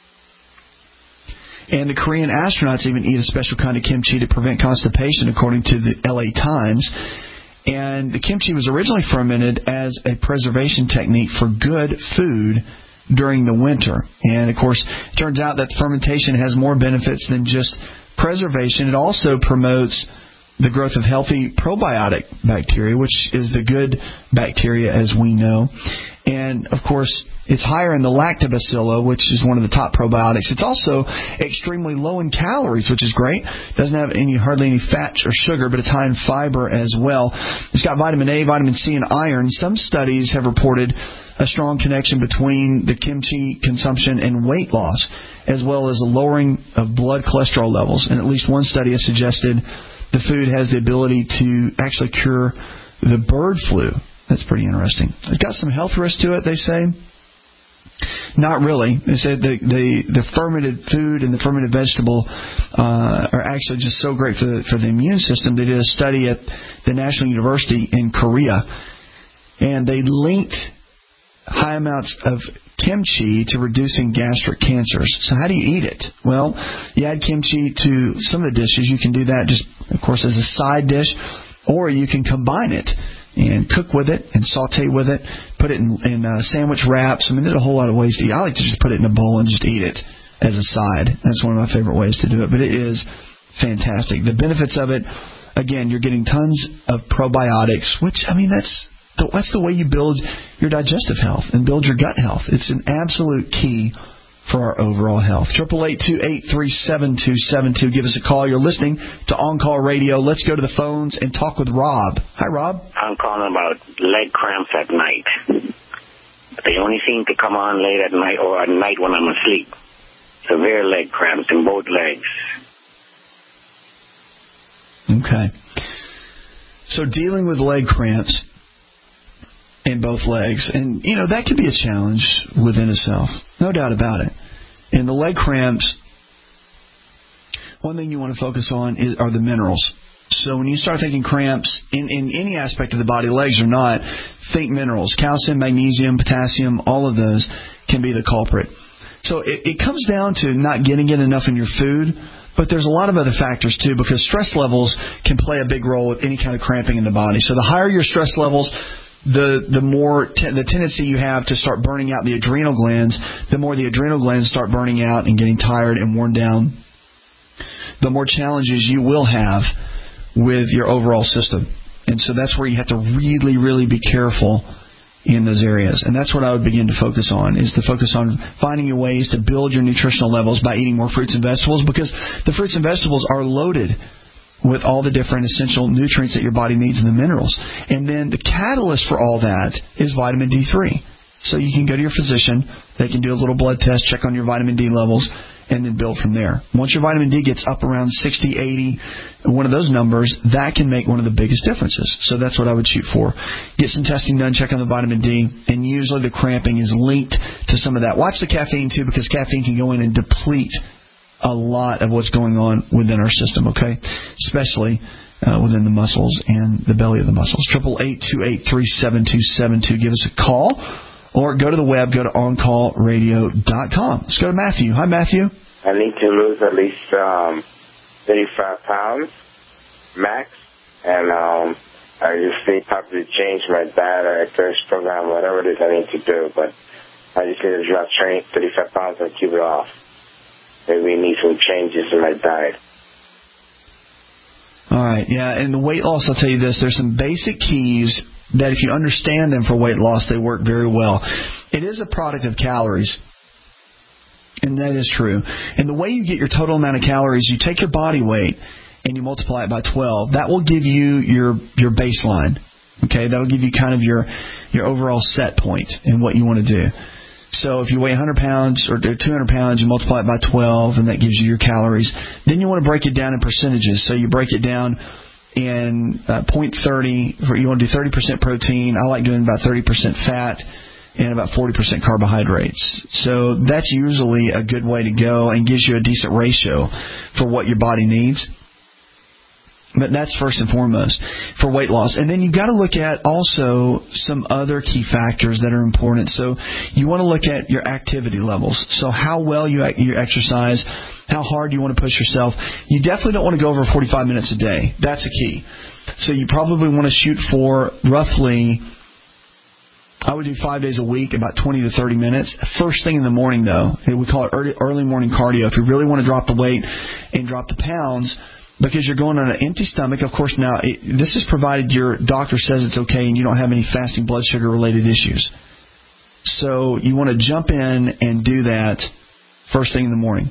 And the Korean astronauts even eat a special kind of kimchi to prevent constipation, according to the L A Times. And the kimchi was originally fermented as a preservation technique for good food during the winter. And, of course, it turns out that fermentation has more benefits than just preservation. It also promotes the growth of healthy probiotic bacteria, which is the good bacteria, as we know. And, of course, it's higher in the lactobacillus, which is one of the top probiotics. It's also extremely low in calories, which is great. Doesn't have any hardly any fat or sugar, but it's high in fiber as well. It's got vitamin A, vitamin C, and iron. Some studies have reported a strong connection between the kimchi consumption and weight loss, as well as a lowering of blood cholesterol levels. And at least one study has suggested the food has the ability to actually cure the bird flu. That's pretty interesting. It's got some health risks to it, they say. Not really. They say the the, the fermented food and the fermented vegetable uh, are actually just so great for the, for the immune system. They did a study at the National University in Korea, and they linked high amounts of kimchi to reducing gastric cancers. So how do you eat it? Well, you add kimchi to some of the dishes. You can do that just, of course, as a side dish, or you can combine it and cook with it and saute with it, put it in, in uh, sandwich wraps. I mean, there's a whole lot of ways to eat. I like to just put it in a bowl and just eat it as a side. That's one of my favorite ways to do it, but it is fantastic. The benefits of it, again, you're getting tons of probiotics, which, I mean, that's the, that's the way you build your digestive health and build your gut health. It's an absolute key for our overall health. eight eight eight, two eight three, seven two seven two. Give us a call. You're listening to On Call Radio. Let's go to the phones and talk with Rob. Hi, Rob. I'm calling about leg cramps at night. They only seem to come on late at night or at night when I'm asleep. Severe leg cramps in both legs. Okay. So dealing with leg cramps in both legs. And, you know, that could be a challenge within itself. No doubt about it. In the leg cramps, one thing you want to focus on is, are the minerals. So when you start thinking cramps in, in any aspect of the body, legs or not, think minerals. Calcium, magnesium, potassium, all of those can be the culprit. So it, it comes down to not getting it enough in your food, but there's a lot of other factors too, because stress levels can play a big role with any kind of cramping in the body. So the higher your stress levels, the the more te- the tendency you have to start burning out the adrenal glands. The more the adrenal glands start burning out and getting tired and worn down, the more challenges you will have with your overall system. And so that's where you have to really, really be careful in those areas. And that's what I would begin to focus on, is to focus on finding ways to build your nutritional levels by eating more fruits and vegetables, because the fruits and vegetables are loaded with all the different essential nutrients that your body needs and the minerals. And then the catalyst for all that is vitamin D three. So you can go to your physician, they can do a little blood test, check on your vitamin D levels, and then build from there. Once your vitamin D gets up around sixty, eighty, one of those numbers, that can make one of the biggest differences. So that's what I would shoot for. Get some testing done, check on the vitamin D, and usually the cramping is linked to some of that. Watch the caffeine too, because caffeine can go in and deplete a lot of what's going on within our system, okay? Especially uh, within the muscles and the belly of the muscles. eight eight eight, two eight three, seven two seven two. Give us a call. Or go to the web, go to on call radio dot com. Let's go to Matthew. Hi, Matthew. I need to lose at least um, thirty-five pounds max, and um, I just need probably to change my diet or exercise program, whatever it is I need to do. But I just need to drop thirty-five pounds and keep it off. Maybe we need some changes in my diet. All right, yeah, and the weight loss, I'll tell you this, there's some basic keys that if you understand them for weight loss, they work very well. It is a product of calories, and that is true. And the way you get your total amount of calories, you take your body weight and you multiply it by twelve. That will give you your your baseline. Okay, that will give you kind of your your overall set point and what you want to do. So if you weigh one hundred pounds or two hundred pounds, you multiply it by twelve, and that gives you your calories. Then you want to break it down in percentages. So you break it down in uh, zero point three, you want to do thirty percent protein. I like doing about thirty percent fat and about forty percent carbohydrates. So that's usually a good way to go and gives you a decent ratio for what your body needs. But that's first and foremost for weight loss. And then you've got to look at also some other key factors that are important. So you want to look at your activity levels. So how well you, you exercise, how hard you want to push yourself. You definitely don't want to go over forty-five minutes a day. That's a key. So you probably want to shoot for roughly, I would do five days a week, about twenty to thirty minutes. First thing in the morning, though. We call it early, early morning cardio. If you really want to drop the weight and drop the pounds, because you're going on an empty stomach. Of course, now, it, this is provided your doctor says it's okay and you don't have any fasting blood sugar related issues. So you want to jump in and do that first thing in the morning.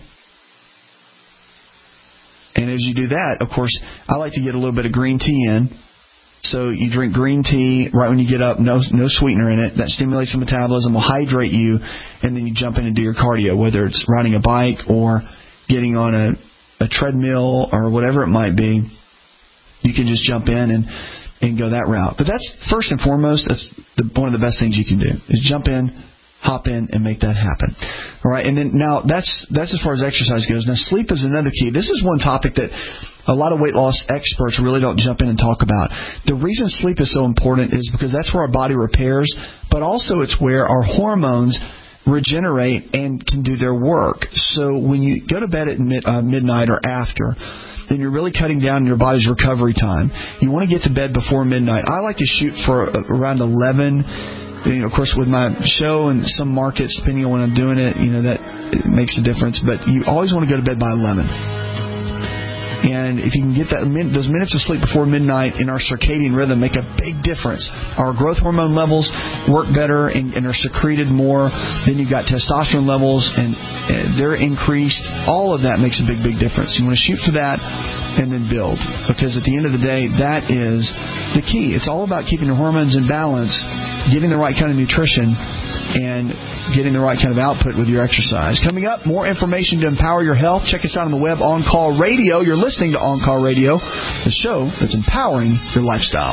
And as you do that, of course, I like to get a little bit of green tea in. So you drink green tea right when you get up, no no sweetener in it. That stimulates the metabolism, will hydrate you, and then you jump in and do your cardio, whether it's riding a bike or getting on a a treadmill or whatever it might be. You can just jump in and, and go that route. But that's first and foremost, that's the, one of the best things you can do, is jump in, hop in, and make that happen. All right, and then now that's that's as far as exercise goes. Now sleep is another key. This is one topic that a lot of weight loss experts really don't jump in and talk about. The reason sleep is so important is because that's where our body repairs, but also it's where our hormones regenerate and can do their work. So when you go to bed at mid, uh, midnight or after, then you're really cutting down your body's recovery time. You want to get to bed before midnight. I like to shoot for around eleven. You know, of course, with my show and some markets, depending on when I'm doing it, you know, that it makes a difference. But you always want to go to bed by eleven. And if you can get that those minutes of sleep before midnight in our circadian rhythm, make a big difference. Our growth hormone levels work better and, and are secreted more. Then you've got testosterone levels, and, and they're increased. All of that makes a big, big difference. You want to shoot for that and then build. Because at the end of the day, that is the key. It's all about keeping your hormones in balance, getting the right kind of nutrition, and getting the right kind of output with your exercise. Coming up, more information to empower your health. Check us out on the web, On Call Radio. You're listening to On Call Radio, the show that's empowering your lifestyle.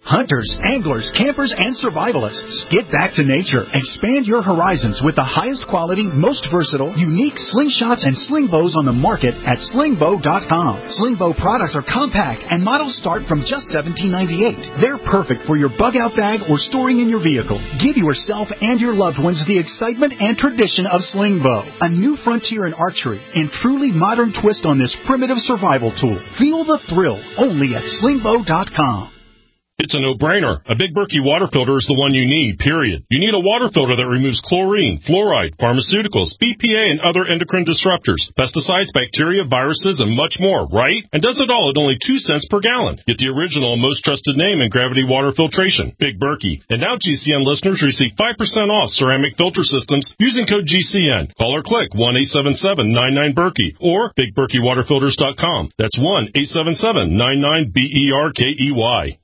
Hunters, anglers, campers, and survivalists, get back to nature. Expand your horizons with the highest quality, most versatile, unique slingshots and sling bows on the market at sling bow dot com. Sling bow products are compact and models start from just seventeen ninety-eight. They're perfect for your bug-out bag or storing in your vehicle. Give yourself and your loved ones the excitement and tradition of sling bow, a new frontier in archery and truly modern twist on this primitive survival tool. Feel the thrill only at sling bow dot com. It's a no-brainer. A Big Berkey water filter is the one you need, period. You need a water filter that removes chlorine, fluoride, pharmaceuticals, B P A, and other endocrine disruptors, pesticides, bacteria, viruses, and much more, right? And does it all at only two cents per gallon. Get the original and most trusted name in gravity water filtration, Big Berkey. And now G C N listeners receive five percent off ceramic filter systems using code G C N. Call or click one eight seven seven nine nine Berkey or big berkey water filters dot com. That's one eight seven seven nine nine B E R K E Y.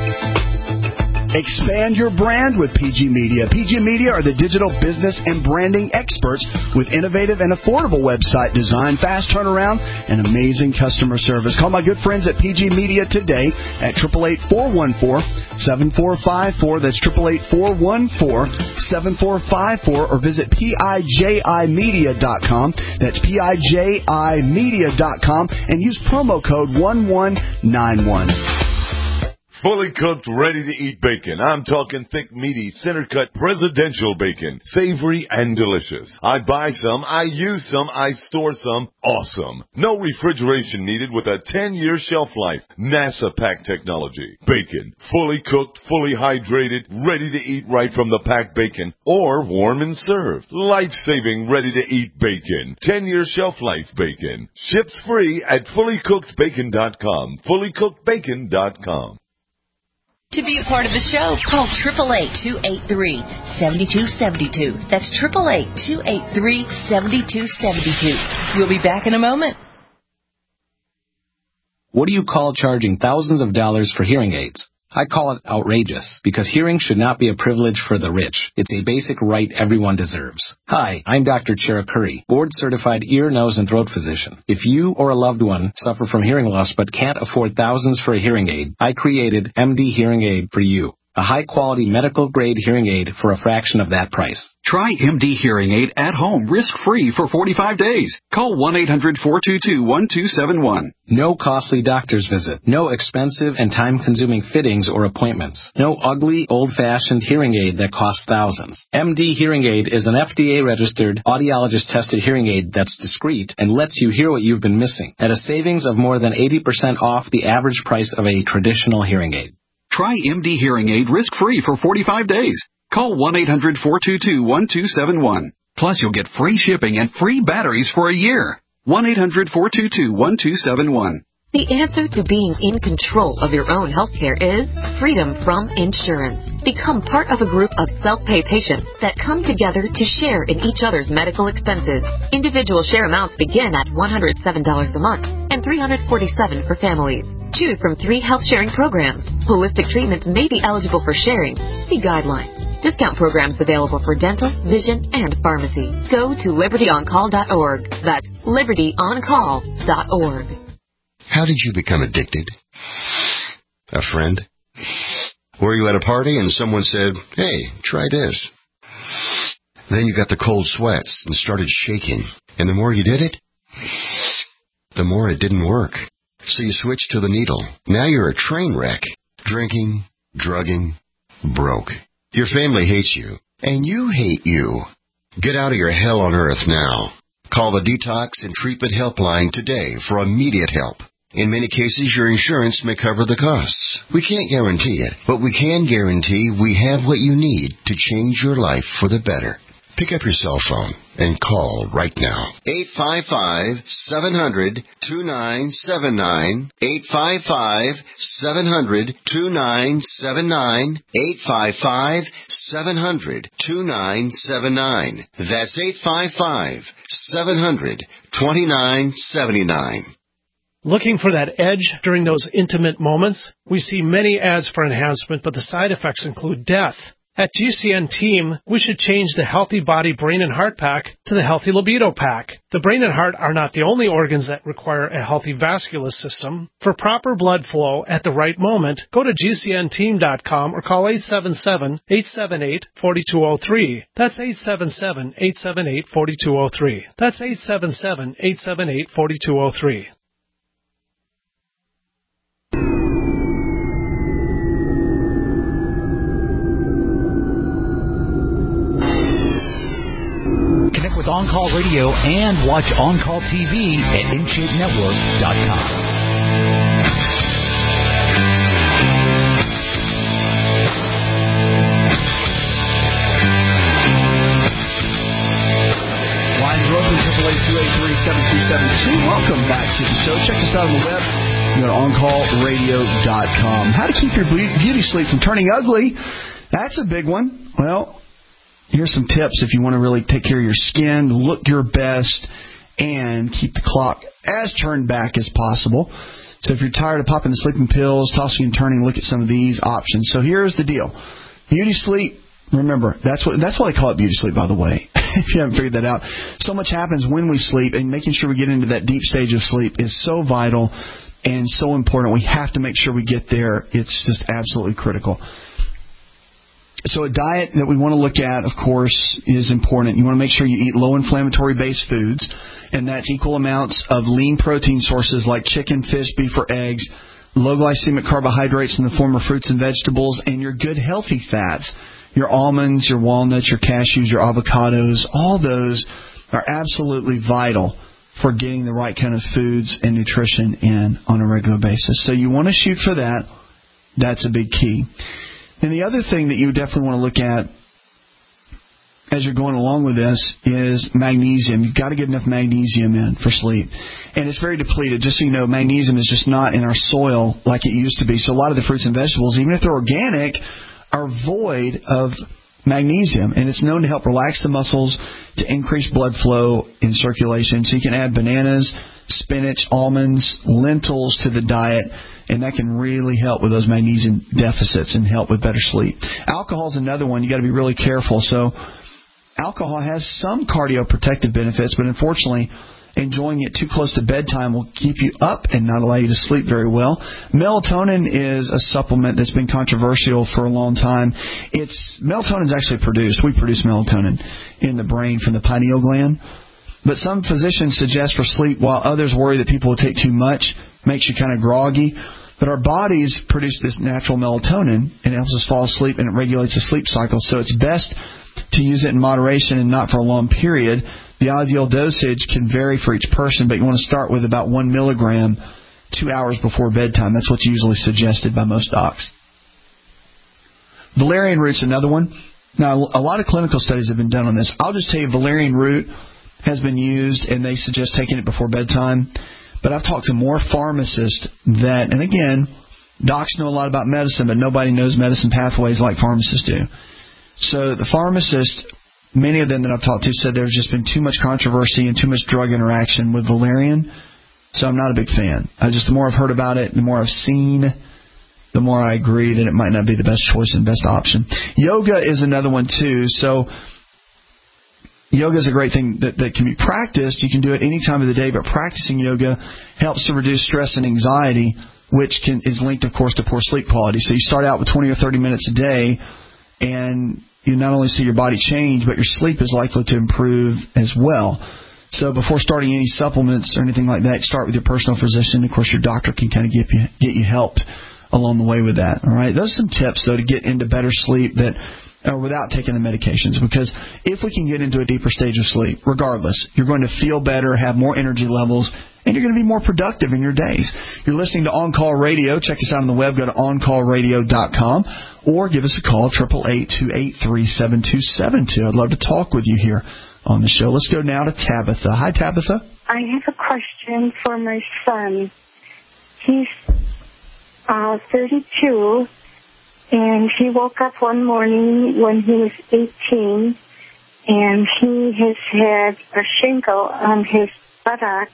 Expand your brand with P G Media. P G Media are the digital business and branding experts with innovative and affordable website design, fast turnaround, and amazing customer service. Call my good friends at P G Media today at eight eight eight, four one four, seven four five four. That's eight eight eight, four one four, seven four five four. Or visit P I J I media dot com. That's P I J I media dot com and use promo code one one nine one. Fully cooked, ready-to-eat bacon. I'm talking thick, meaty, center-cut presidential bacon. Savory and delicious. I buy some, I use some, I store some. Awesome. No refrigeration needed with a ten-year shelf life. NASA pack technology. Bacon. Fully cooked, fully hydrated, ready to eat right from the packed bacon. Or warm and served. Life-saving, ready-to-eat bacon. ten-year shelf life bacon. Ships free at fully cooked bacon dot com. fully cooked bacon dot com. To be a part of the show, call eight eight eight, two eight three, seven two seven two. That's eight eight eight, two eight three, seven two seven two. We'll be back in a moment. What do you call charging thousands of dollars for hearing aids? I call it outrageous, because hearing should not be a privilege for the rich. It's a basic right everyone deserves. Hi, I'm Doctor Cherukuri, board-certified ear, nose, and throat physician. If you or a loved one suffer from hearing loss but can't afford thousands for a hearing aid, I created M D Hearing Aid for you. A high-quality medical-grade hearing aid for a fraction of that price. Try M D Hearing Aid at home, risk-free for forty-five days. Call one eight hundred, four two two, one two seven one. No costly doctor's visit. No expensive and time-consuming fittings or appointments. No ugly, old-fashioned hearing aid that costs thousands. M D Hearing Aid is an F D A-registered, audiologist-tested hearing aid that's discreet and lets you hear what you've been missing at a savings of more than eighty percent off the average price of a traditional hearing aid. Try M D Hearing Aid risk-free for forty-five days. Call one eight hundred, four two two, one two seven one. Plus, you'll get free shipping and free batteries for a year. one eight hundred, four two two, one two seven one. The answer to being in control of your own health care is freedom from insurance. Become part of a group of self-pay patients that come together to share in each other's medical expenses. Individual share amounts begin at one hundred seven dollars a month and three hundred forty-seven dollars for families. Choose from three health sharing programs. Holistic treatments may be eligible for sharing. See guidelines. Discount programs available for dental, vision, and pharmacy. Go to liberty on call dot org. That's liberty on call dot org. How did you become addicted? A friend? Were you at a party and someone said, hey, try this? Then you got the cold sweats and started shaking. And the more you did it, the more it didn't work. So you switched to the needle. Now you're a train wreck. Drinking, drugging, broke. Your family hates you. And you hate you. Get out of your hell on earth now. Call the Detox and Treatment Helpline today for immediate help. In many cases, your insurance may cover the costs. We can't guarantee it, but we can guarantee we have what you need to change your life for the better. Pick up your cell phone and call right now. eight five five, seven hundred, two nine seven nine. eight five five, seven hundred, two nine seven nine. eight five five, seven hundred, two nine seven nine. That's eight five five, seven hundred, two nine seven nine. Looking for that edge during those intimate moments? We see many ads for enhancement, but the side effects include death. At G C N Team, we should change the Healthy Body Brain and Heart Pack to the Healthy Libido Pack. The brain and heart are not the only organs that require a healthy vascular system. For proper blood flow at the right moment, go to G C N team dot com or call eight seven seven, eight seven eight, four two zero three. That's eight seven seven, eight seven eight, four two zero three. That's eight seven seven, eight seven eight, four two zero three. Connect with On Call Radio and watch On Call T V at in shape network dot com. Lines are open, eight eight eight, two eight three, seven two seven two. Welcome back to the show. Check us out on the web. You go to on call radio dot com. How to keep your beauty sleep from turning ugly. That's a big one. Well, here's some tips if you want to really take care of your skin, look your best, and keep the clock as turned back as possible. So if you're tired of popping the sleeping pills, tossing and turning, look at some of these options. So here's the deal. Beauty sleep, remember, that's what that's why they call it beauty sleep, by the way, if you haven't figured that out. So much happens when we sleep, and making sure we get into that deep stage of sleep is so vital and so important. We have to make sure we get there. It's just absolutely critical. So a diet that we want to look at, of course, is important. You want to make sure you eat low-inflammatory based foods, and that's equal amounts of lean protein sources like chicken, fish, beef, or eggs, low glycemic carbohydrates in the form of fruits and vegetables, and your good healthy fats, your almonds, your walnuts, your cashews, your avocados. All those are absolutely vital for getting the right kind of foods and nutrition in on a regular basis. So you want to shoot for that. That's a big key. And the other thing that you definitely want to look at as you're going along with this is magnesium. You've got to get enough magnesium in for sleep. And it's very depleted. Just so you know, magnesium is just not in our soil like it used to be. So a lot of the fruits and vegetables, even if they're organic, are void of magnesium. And it's known to help relax the muscles, to increase blood flow in circulation. So you can add bananas, spinach, almonds, lentils to the diet, and that can really help with those magnesium deficits and help with better sleep. Alcohol is another one. You got to be really careful. So alcohol has some cardioprotective benefits, but unfortunately, enjoying it too close to bedtime will keep you up and not allow you to sleep very well. Melatonin is a supplement that's been controversial for a long time. It's melatonin is actually produced. We produce melatonin in the brain from the pineal gland. But some physicians suggest for sleep, while others worry that people will take too much, makes you kind of groggy. But our bodies produce this natural melatonin, and it helps us fall asleep, and it regulates the sleep cycle. So it's best to use it in moderation and not for a long period. The ideal dosage can vary for each person, but you want to start with about one milligram two hours before bedtime. That's what's usually suggested by most docs. Valerian root's another one. Now, a lot of clinical studies have been done on this. I'll just tell you, valerian root has been used, and they suggest taking it before bedtime. But I've talked to more pharmacists that, and again, docs know a lot about medicine, but nobody knows medicine pathways like pharmacists do. So the pharmacists, many of them that I've talked to, said there's just been too much controversy and too much drug interaction with valerian. So I'm not a big fan. I just, the more I've heard about it, the more I've seen, the more I agree that it might not be the best choice and best option. Yoga is another one too. So yoga is a great thing that, that can be practiced. You can do it any time of the day, but practicing yoga helps to reduce stress and anxiety, which can, is linked, of course, to poor sleep quality. So you start out with twenty or thirty minutes a day, and you not only see your body change, but your sleep is likely to improve as well. So before starting any supplements or anything like that, start with your personal physician. Of course, your doctor can kind of get you, get you helped along the way with that. All right, those are some tips, though, to get into better sleep that Uh, without taking the medications, because if we can get into a deeper stage of sleep, regardless, you're going to feel better, have more energy levels, and you're going to be more productive in your days. You're listening to On Call Radio. Check us out on the web. Go to on call radio dot com or give us a call, eight eight eight, two eight three, seven two seven two. I'd love to talk with you here on the show. Let's go now to Tabitha. Hi, Tabitha. I have a question for my son. He's uh, thirty-two. And he woke up one morning when he was eighteen, and he has had a shingle on his buttock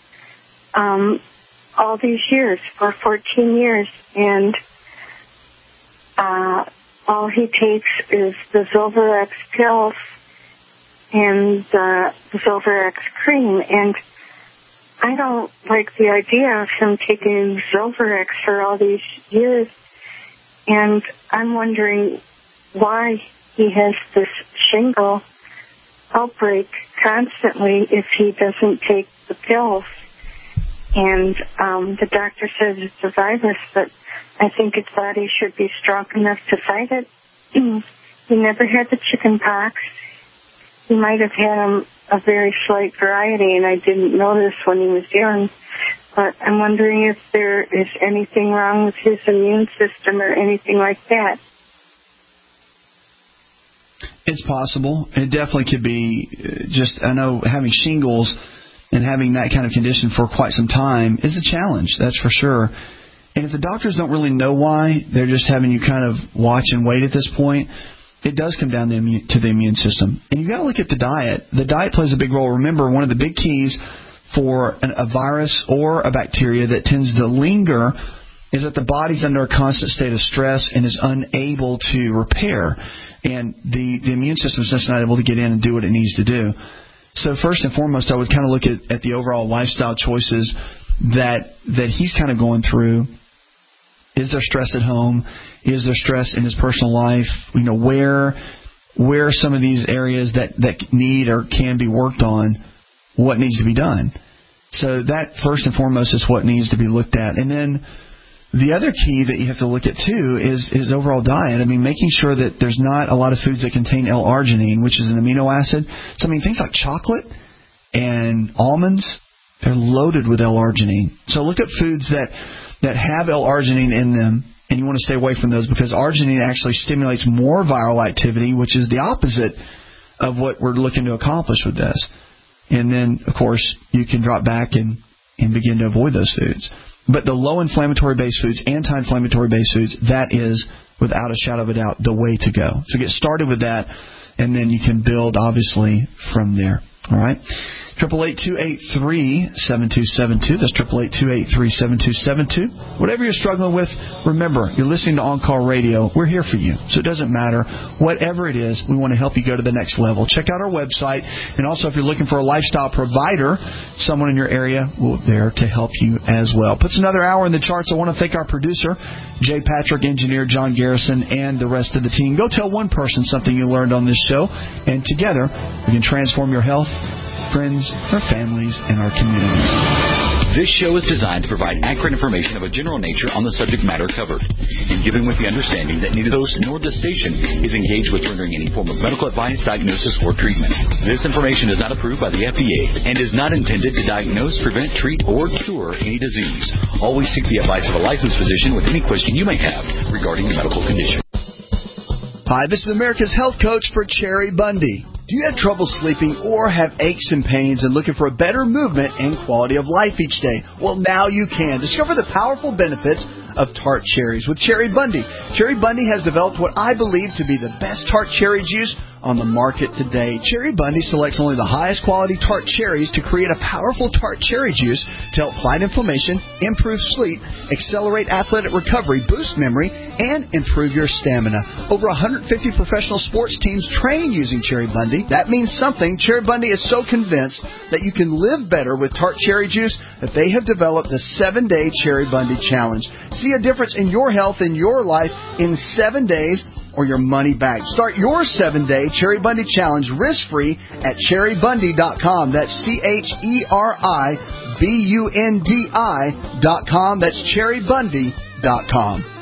um, all these years, for fourteen years. And uh, all he takes is the Zilverex pills and uh, the Zilverex cream. And I don't like the idea of him taking Zilverex for all these years. And I'm wondering why he has this shingle outbreak constantly if he doesn't take the pills. And um, the doctor says it's a virus, but I think his body should be strong enough to fight it. He never had the chicken pox. He might have had um, a very slight variety, and I didn't notice when he was young. But I'm wondering if there is anything wrong with his immune system or anything like that. It's possible. It definitely could be just, I know having shingles and having that kind of condition for quite some time is a challenge, that's for sure. And if the doctors don't really know why, they're just having you kind of watch and wait at this point, it does come down to the immune, to the immune system. And you've got to look at the diet. The diet plays a big role. Remember, one of the big keys for an, a virus or a bacteria that tends to linger is that the body's under a constant state of stress and is unable to repair. And the, the immune system is just not able to get in and do what it needs to do. So first and foremost, I would kind of look at, at the overall lifestyle choices that that he's kind of going through. Is there stress at home? Is there stress in his personal life? You know, where where are some of these areas that, that need or can be worked on? What needs to be done? So that first and foremost is what needs to be looked at. And then the other key that you have to look at, too, is his overall diet. I mean, making sure that there's not a lot of foods that contain L-arginine, which is an amino acid. So, I mean, things like chocolate and almonds, they're loaded with L-arginine. So look at foods that, that have L-arginine in them, and you want to stay away from those because arginine actually stimulates more viral activity, which is the opposite of what we're looking to accomplish with this. And then, of course, you can drop back and, and begin to avoid those foods. But the low-inflammatory base foods, anti-inflammatory base foods, that is, without a shadow of a doubt, the way to go. So get started with that, and then you can build, obviously, from there. All right? eight eight eight, two eight three, seven two seven two. That's eight eight eight, two eight three, seven two seven two. Whatever you're struggling with, remember, you're listening to On-Call Radio. We're here for you. So it doesn't matter. Whatever it is, we want to help you go to the next level. Check out our website. And also, if you're looking for a lifestyle provider, someone in your area, we're there to help you as well. Puts another hour in the charts. I want to thank our producer, Jay Patrick, engineer John Garrison, and the rest of the team. Go tell one person something you learned on this show. And together, we can transform your health, friends, our families, and our communities. This show is designed to provide accurate information of a general nature on the subject matter covered, and given with the understanding that neither the host nor the station is engaged with rendering any form of medical advice, diagnosis, or treatment. This information is not approved by the F D A and is not intended to diagnose, prevent, treat, or cure any disease. Always seek the advice of a licensed physician with any question you may have regarding your medical condition. Hi, this is America's Health Coach for Cherry Bundy. Do you have trouble sleeping or have aches and pains and looking for a better movement and quality of life each day? Well, now you can. Discover the powerful benefits of tart cherries with Cherry Bundy. Cherry Bundy has developed what I believe to be the best tart cherry juice on the market today. Cherry Bundy selects only the highest quality tart cherries to create a powerful tart cherry juice to help fight inflammation, improve sleep, accelerate athletic recovery, boost memory, and improve your stamina. Over one hundred fifty professional sports teams train using Cherry Bundy. That means something. Cherry Bundy is so convinced that you can live better with tart cherry juice that they have developed the seven-day Cherry Bundy Challenge. See a difference in your health and your life in seven days or your money back. Start your seven-day Cherry Bundy Challenge risk-free at cherry bundy dot com. That's C H E R I B U N D I dot com. That's cherry bundy dot com.